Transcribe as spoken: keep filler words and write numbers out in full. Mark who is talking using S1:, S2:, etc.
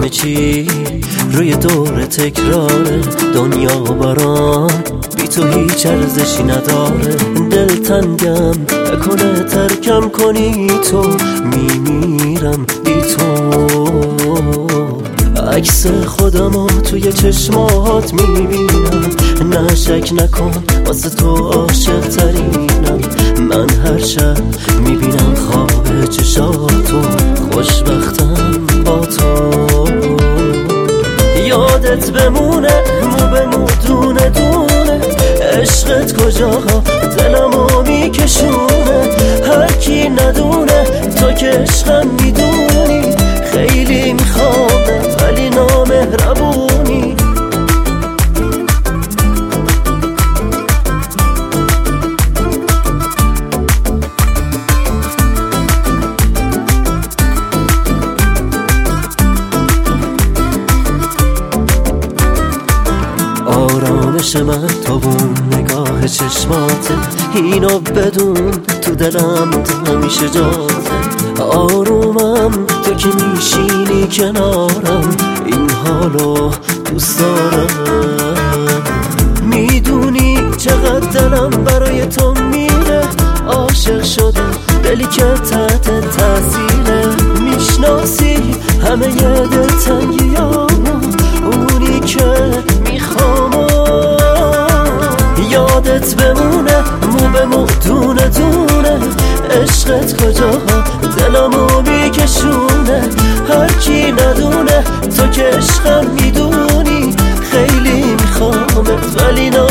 S1: همه چی روی دور تکراره، دنیا برام بی تو هیچ ارزشی نداره. دل تنگم نکنه ترکم کنی تو، میمیرم بی تو. عکس خودمو توی چشمات میبینم، نه شک نکن واسه تو عاشق ترینم. من هر شب میبینم خواب چشاتو، خوشبختم با تو. یادت بمونه مو به مو دونه دونه، عشقت کجا دلمو میکشونه. هر کی ندونه تو که عشقم میدونی، خیلی میخوامت ولی نامهربونی. آرامش من تو اون نگاه چشماته، اینو بدون تو دلم همیشه جاته. آرومم تو که میشینی کنارم، این حالو دوست دارم. میدونی چقدر دلم برای تو میره، عاشق شدم دلی که تحت تاثیره. میشناسی همه ی دلتنگیامو، اونی که میخوام. یادت بمونه مو به مو دونه دونه، عشقت کجا دلمو میکشونه. هر کی ندونه تو که عشقم میدونی، خیلی میخوامت ولی